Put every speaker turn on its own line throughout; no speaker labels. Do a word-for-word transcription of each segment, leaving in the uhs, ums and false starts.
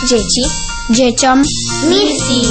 dzieci, dzieciom, misji.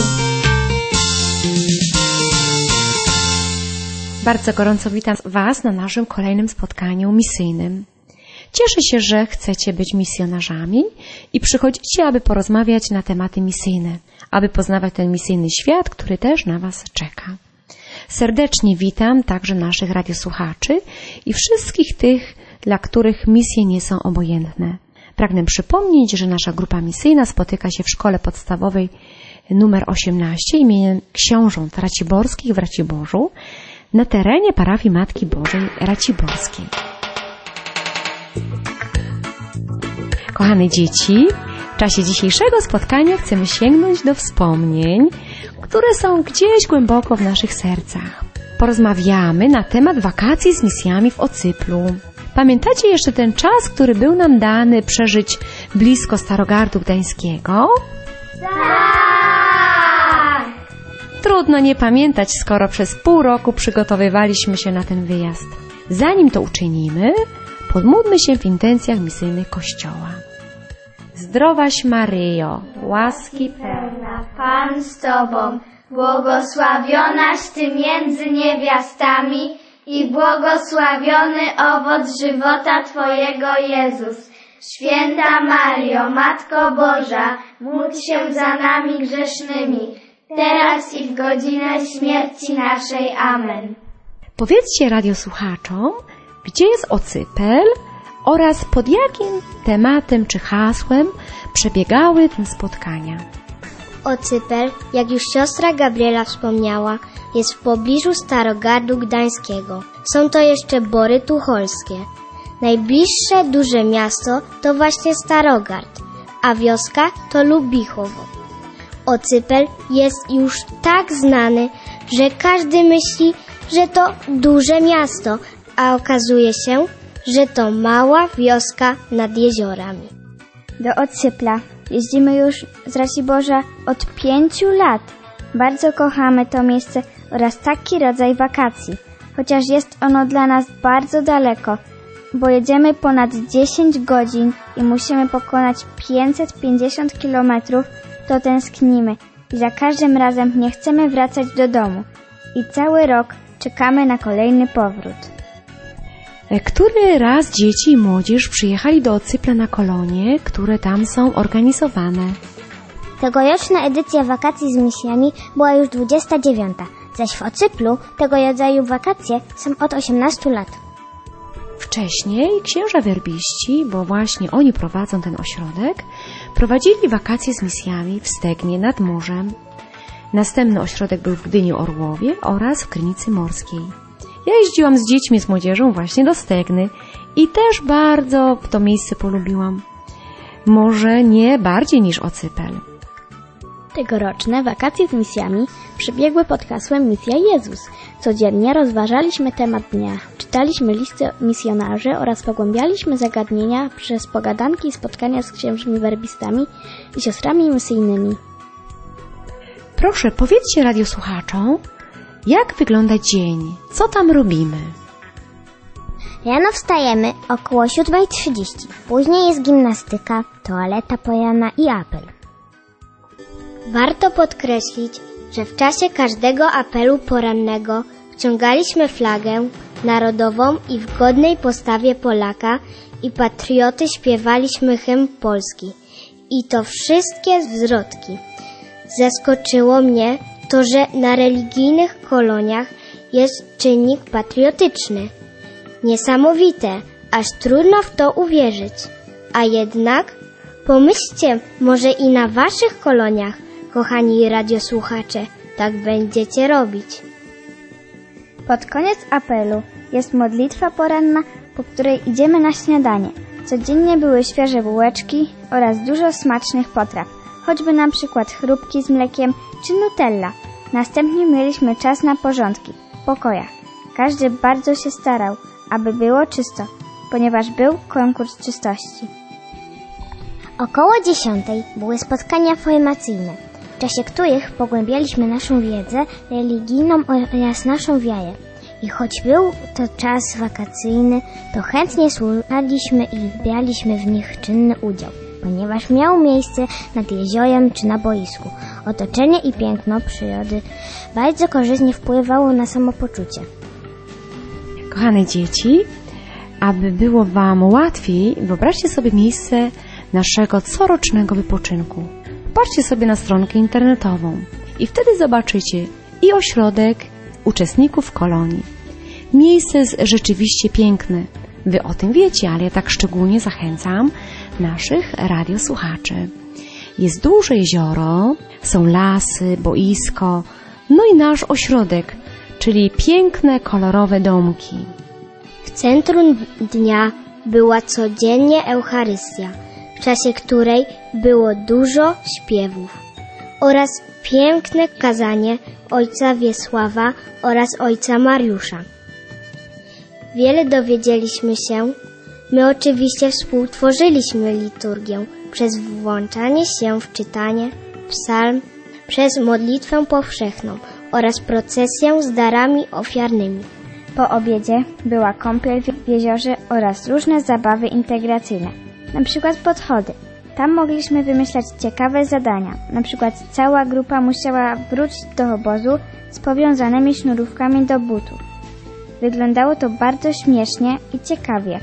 Bardzo gorąco witam Was na naszym kolejnym spotkaniu misyjnym. Cieszę się, że chcecie być misjonarzami i przychodzicie, aby porozmawiać na tematy misyjne, aby poznawać ten misyjny świat, który też na Was czeka. Serdecznie witam także naszych radiosłuchaczy i wszystkich tych, dla których misje nie są obojętne. Pragnę przypomnieć, że nasza grupa misyjna spotyka się w szkole podstawowej numer osiemnaście imieniem książąt raciborskich w Raciborzu na terenie parafii Matki Bożej Raciborskiej. Kochane dzieci, w czasie dzisiejszego spotkania chcemy sięgnąć do wspomnień, które są gdzieś głęboko w naszych sercach. Porozmawiamy na temat wakacji z misjami w Ocyplu. Pamiętacie jeszcze ten czas, który był nam dany przeżyć blisko Starogardu Gdańskiego?
Tak!
Trudno nie pamiętać, skoro przez pół roku przygotowywaliśmy się na ten wyjazd. Zanim to uczynimy, podmódlmy się w intencjach misyjnych Kościoła. Zdrowaś Maryjo, łaski pełna,
Pan z Tobą, błogosławionaś Ty między niewiastami i błogosławiony owoc żywota Twojego Jezus. Święta Mario, Matko Boża, módl się za nami grzesznymi, teraz i w godzinę śmierci naszej. Amen.
Powiedzcie radiosłuchaczom, gdzie jest Ocypel oraz pod jakim tematem czy hasłem przebiegały te spotkania.
Ocypel, jak już siostra Gabriela wspomniała, jest w pobliżu Starogardu Gdańskiego. Są to jeszcze Bory Tucholskie. Najbliższe duże miasto to właśnie Starogard, a wioska to Lubichowo. Ocypel jest już tak znany, że każdy myśli, że to duże miasto, a okazuje się, że to mała wioska nad jeziorami.
Do Ocypla jeździmy już z Raciborza od pięciu lat. Bardzo kochamy to miejsce oraz taki rodzaj wakacji, chociaż jest ono dla nas bardzo daleko, bo jedziemy ponad dziesięć godzin i musimy pokonać pięćset pięćdziesiąt kilometrów, to tęsknimy i za każdym razem nie chcemy wracać do domu. I cały rok czekamy na kolejny powrót.
Który raz dzieci i młodzież przyjechali do Ocypla na kolonie, które tam są organizowane?
Tegoroczna edycja wakacji z misjami była już dwudziesta dziewiąta, zaś w Ocyplu tego rodzaju wakacje są od osiemnastu lat.
Wcześniej księża werbiści, bo właśnie oni prowadzą ten ośrodek, prowadzili wakacje z misjami w Stegnie nad morzem. Następny ośrodek był w Gdyni Orłowie oraz w Krynicy Morskiej. Ja jeździłam z dziećmi, z młodzieżą właśnie do Stegny i też bardzo to miejsce polubiłam. Może nie bardziej niż Ocypel.
Tegoroczne wakacje z misjami przebiegły pod hasłem Misja Jezus. Codziennie rozważaliśmy temat dnia, czytaliśmy listy misjonarzy oraz pogłębialiśmy zagadnienia przez pogadanki i spotkania z księżmi werbistami i siostrami misyjnymi.
Proszę, powiedzcie radiosłuchaczom, jak wygląda dzień? Co tam robimy?
Rano wstajemy około siódma trzydzieści. Później jest gimnastyka, toaleta poranna i apel. Warto podkreślić, że w czasie każdego apelu porannego wciągaliśmy flagę narodową i w godnej postawie Polaka i patrioty śpiewaliśmy hymn polski. I to wszystkie zwrotki. Zaskoczyło mnie to, że na religijnych koloniach jest czynnik patriotyczny. Niesamowite, aż trudno w to uwierzyć. A jednak pomyślcie, może i na waszych koloniach, kochani radiosłuchacze, tak będziecie robić.
Pod koniec apelu jest modlitwa poranna, po której idziemy na śniadanie. Codziennie były świeże bułeczki oraz dużo smacznych potraw, choćby na przykład chrupki z mlekiem czy nutella. Następnie mieliśmy czas na porządki w pokojach. Każdy bardzo się starał, aby było czysto, ponieważ był konkurs czystości.
Około dziesiątej były spotkania formacyjne, w czasie których pogłębialiśmy naszą wiedzę religijną oraz naszą wiarę. I choć był to czas wakacyjny, to chętnie słuchaliśmy i braliśmy w nich czynny udział. ponieważ miał miejsce nad jeziorem czy na boisku. Otoczenie i piękno przyrody bardzo korzystnie wpływało na samopoczucie.
Kochane dzieci, aby było Wam łatwiej, wyobraźcie sobie miejsce naszego corocznego wypoczynku. Popatrzcie sobie na stronkę internetową i wtedy zobaczycie i ośrodek uczestników kolonii. Miejsce jest rzeczywiście piękne. Wy o tym wiecie, ale ja tak szczególnie zachęcam naszych radiosłuchaczy. Jest duże jezioro, są lasy, boisko, no i nasz ośrodek, czyli piękne, kolorowe domki.
W centrum dnia była codziennie Eucharystia, w czasie której było dużo śpiewów oraz piękne kazanie ojca Wiesława oraz ojca Mariusza. Wiele dowiedzieliśmy się. My oczywiście współtworzyliśmy liturgię przez włączanie się w czytanie psalm, przez modlitwę powszechną oraz procesję z darami ofiarnymi.
Po obiedzie była kąpiel w jeziorze oraz różne zabawy integracyjne, na przykład podchody. Tam mogliśmy wymyślać ciekawe zadania, na przykład cała grupa musiała wrócić do obozu z powiązanymi sznurówkami do butów. Wyglądało to bardzo śmiesznie i ciekawie.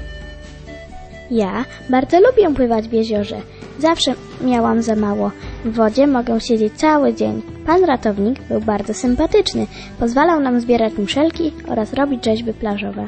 Ja bardzo lubię pływać w jeziorze. Zawsze miałam za mało. W wodzie mogę siedzieć cały dzień. Pan ratownik był bardzo sympatyczny. Pozwalał nam zbierać muszelki oraz robić rzeźby plażowe.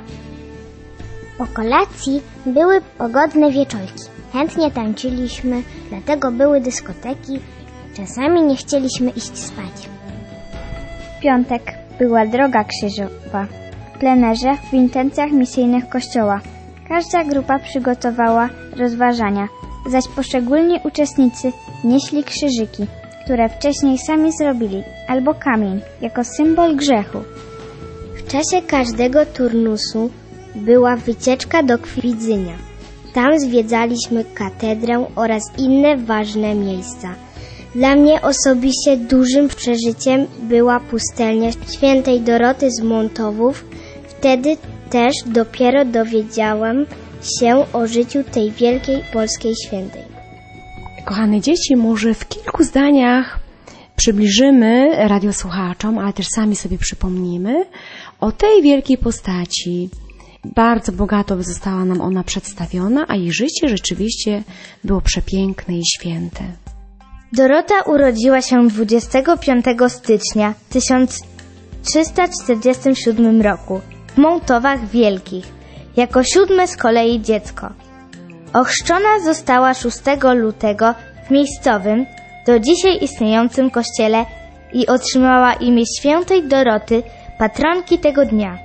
Po kolacji były pogodne wieczorki. Chętnie tańczyliśmy, dlatego były dyskoteki. Czasami nie chcieliśmy iść spać.
W piątek była droga krzyżowa. W plenerze w intencjach misyjnych kościoła. Każda grupa przygotowała rozważania, zaś poszczególni uczestnicy nieśli krzyżyki, które wcześniej sami zrobili, albo kamień, jako symbol grzechu.
W czasie każdego turnusu była wycieczka do Kwidzynia. Tam zwiedzaliśmy katedrę oraz inne ważne miejsca. Dla mnie osobiście dużym przeżyciem była pustelnia świętej Doroty z Montowów. Wtedy też dopiero dowiedziałam się o życiu tej wielkiej polskiej świętej.
Kochane dzieci, może w kilku zdaniach przybliżymy radiosłuchaczom, ale też sami sobie przypomnimy o tej wielkiej postaci. Bardzo bogato została nam ona przedstawiona, a jej życie rzeczywiście było przepiękne i święte.
Dorota urodziła się dwudziestego piątego stycznia tysiąc trzysta czterdziestym siódmym roku w Montowach Wielkich, jako siódme z kolei dziecko. Ochrzczona została szóstego lutego w miejscowym, do dzisiaj istniejącym kościele i otrzymała imię świętej Doroty, patronki tego dnia.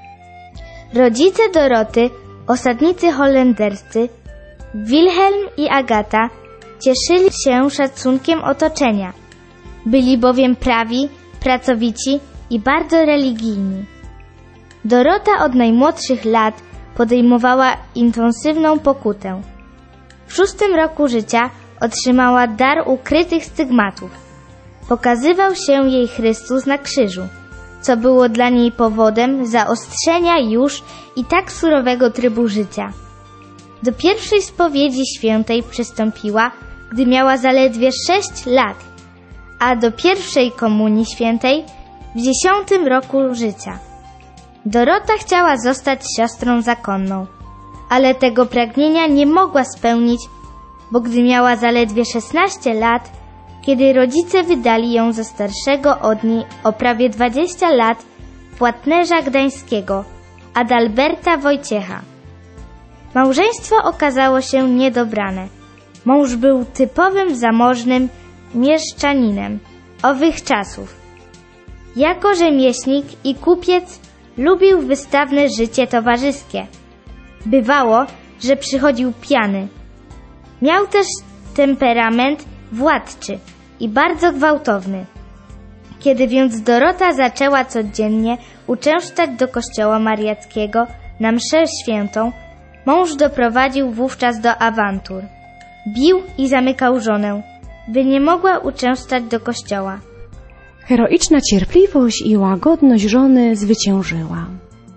Rodzice Doroty, osadnicy holenderscy, Wilhelm i Agata, cieszyli się szacunkiem otoczenia. Byli bowiem prawi, pracowici i bardzo religijni. Dorota od najmłodszych lat podejmowała intensywną pokutę. W szóstym roku życia otrzymała dar ukrytych stygmatów. Pokazywał się jej Chrystus na krzyżu, co było dla niej powodem zaostrzenia już i tak surowego trybu życia. Do pierwszej spowiedzi świętej przystąpiła, gdy miała zaledwie sześć lat, a do pierwszej komunii świętej w dziesiątym roku życia. Dorota chciała zostać siostrą zakonną, ale tego pragnienia nie mogła spełnić, bo gdy miała zaledwie szesnaście lat, kiedy rodzice wydali ją za starszego od niej o prawie dwadzieścia lat płatnerza gdańskiego, Adalberta Wojciecha. Małżeństwo okazało się niedobrane. Mąż był typowym zamożnym mieszczaninem owych czasów. Jako rzemieślnik i kupiec lubił wystawne życie towarzyskie. Bywało, że przychodził pijany. Miał też temperament władczy i bardzo gwałtowny. Kiedy więc Dorota zaczęła codziennie uczęszczać do kościoła mariackiego na mszę świętą, mąż doprowadził wówczas do awantur. Bił i zamykał żonę, by nie mogła uczęszczać do kościoła.
Heroiczna cierpliwość i łagodność żony zwyciężyła.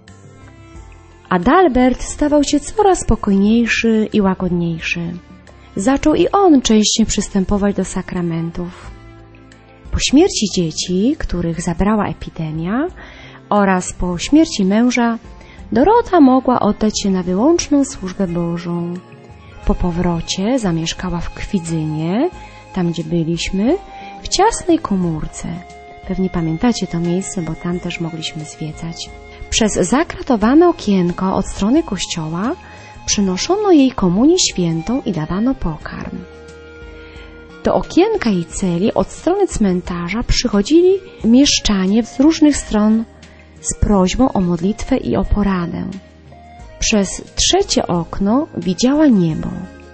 Adalbert stawał się coraz spokojniejszy i łagodniejszy. zaczął i on częściej przystępować do sakramentów. Po śmierci dzieci, których zabrała epidemia, oraz po śmierci męża, Dorota mogła oddać się na wyłączną służbę Bożą. Po powrocie zamieszkała w Kwidzynie, tam gdzie byliśmy, w ciasnej komórce. Pewnie pamiętacie to miejsce, bo tam też mogliśmy zwiedzać. Przez zakratowane okienko od strony kościoła przynoszono jej komunię świętą i dawano pokarm. Do okienka jej celi od strony cmentarza przychodzili mieszczanie z różnych stron z prośbą o modlitwę i o poradę. Przez trzecie okno widziała niebo.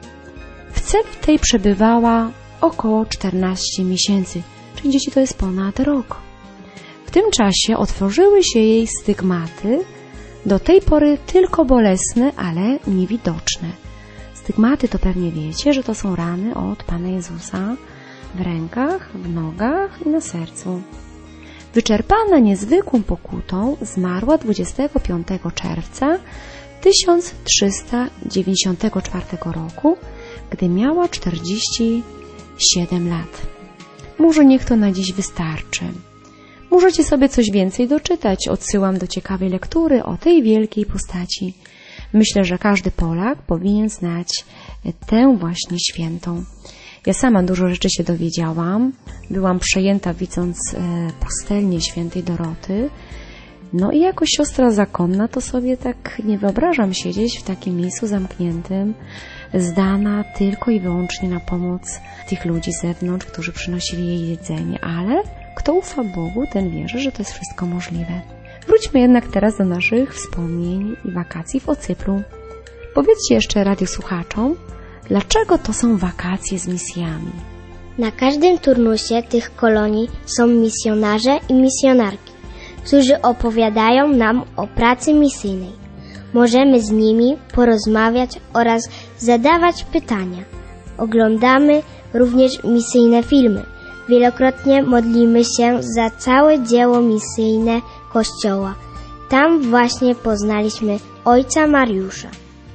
W celi tej przebywała około czternaście miesięcy, czyli dzieci to jest ponad rok. W tym czasie otworzyły się jej stygmaty, do tej pory tylko bolesne, ale niewidoczne. Stygmaty to pewnie wiecie, że to są rany od Pana Jezusa w rękach, w nogach i na sercu. Wyczerpana niezwykłą pokutą zmarła dwudziestego piątego czerwca tysiąc trzysta dziewięćdziesiątego czwartego roku, gdy miała czterdzieści siedem lat. Może niech to na dziś wystarczy. Możecie sobie coś więcej doczytać. Odsyłam do ciekawej lektury o tej wielkiej postaci. Myślę, że każdy Polak powinien znać tę właśnie świętą. Ja sama dużo rzeczy się dowiedziałam. Byłam przejęta, widząc postelnię świętej Doroty. No i jako siostra zakonna to sobie tak nie wyobrażam siedzieć w takim miejscu zamkniętym, zdana tylko i wyłącznie na pomoc tych ludzi z zewnątrz, którzy przynosili jej jedzenie. Ale kto ufa Bogu, ten wierzy, że to jest wszystko możliwe. Wróćmy jednak teraz do naszych wspomnień i wakacji w Ocypru. Powiedzcie jeszcze radiosłuchaczom, dlaczego to są wakacje z misjami?
Na każdym turnusie tych kolonii są misjonarze i misjonarki, którzy opowiadają nam o pracy misyjnej. Możemy z nimi porozmawiać oraz zadawać pytania. Oglądamy również misyjne filmy. Wielokrotnie modlimy się za całe dzieło misyjne Kościoła. Tam właśnie poznaliśmy ojca Mariusza,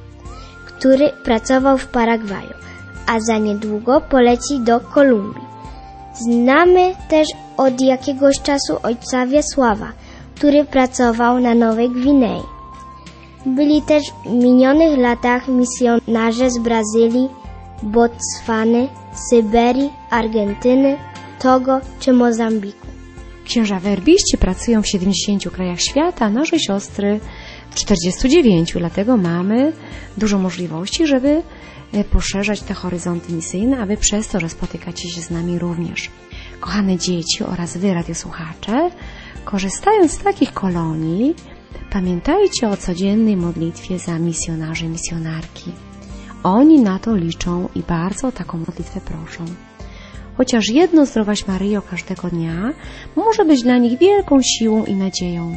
który pracował w Paragwaju, a za niedługo poleci do Kolumbii. Znamy też od jakiegoś czasu ojca Wiesława, który pracował na Nowej Gwinei. Byli też w minionych latach misjonarze z Brazylii, Botswany, Syberii, Argentyny, Togo czy Mozambiku.
Księża werbiści pracują w siedemdziesięciu krajach świata, a nasze siostry w czterdziestu dziewięciu, dlatego mamy dużo możliwości, żeby poszerzać te horyzonty misyjne, a wy przez to, że spotykacie się z nami również. Kochane dzieci oraz wy, radiosłuchacze, korzystając z takich kolonii, pamiętajcie o codziennej modlitwie za misjonarzy i misjonarki. Oni na to liczą i bardzo o taką modlitwę proszą. Chociaż jedno Zdrowaś Maryjo każdego dnia może być dla nich wielką siłą i nadzieją.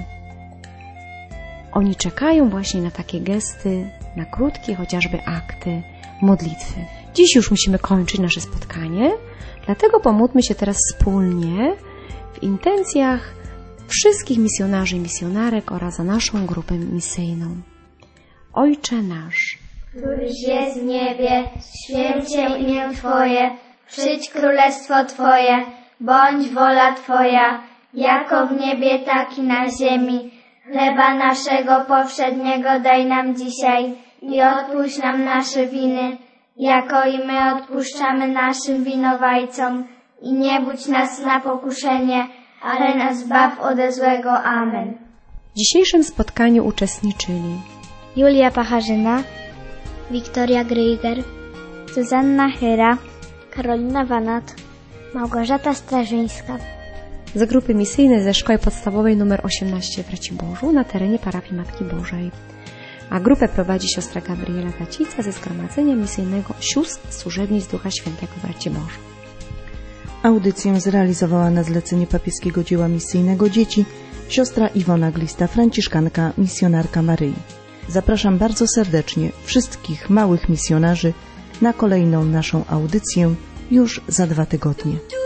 Oni czekają właśnie na takie gesty, na krótkie chociażby akty modlitwy. Dziś już musimy kończyć nasze spotkanie, dlatego pomódlmy się teraz wspólnie w intencjach wszystkich misjonarzy i misjonarek oraz za naszą grupę misyjną. Ojcze nasz,
któryś jest w niebie, święć się imię Twoje, przyjdź królestwo Twoje, bądź wola Twoja, jako w niebie, tak i na ziemi. Chleba naszego powszedniego daj nam dzisiaj i odpuść nam nasze winy, jako i my odpuszczamy naszym winowajcom. I nie budź nas na pokuszenie, ale nas zbaw ode złego. Amen.
W dzisiejszym spotkaniu uczestniczyli
Julia Pacharzyna,
Wiktoria Gryger,
Zuzanna Hyra,
Karolina Wanat,
Małgorzata Strażyńska.
z grupy misyjnej ze Szkoły Podstawowej nr osiemnaście w Raciborzu na terenie parafii Matki Bożej. A grupę prowadzi siostra Gabriela Gacica ze Zgromadzenia Misyjnego Sióstr Służebnic Ducha Świętego w Raciborzu.
Audycję zrealizowała na zlecenie papieskiego dzieła misyjnego dzieci siostra Iwona Glista, franciszkanka, misjonarka Maryi. Zapraszam bardzo serdecznie wszystkich małych misjonarzy na kolejną naszą audycję już za dwa tygodnie.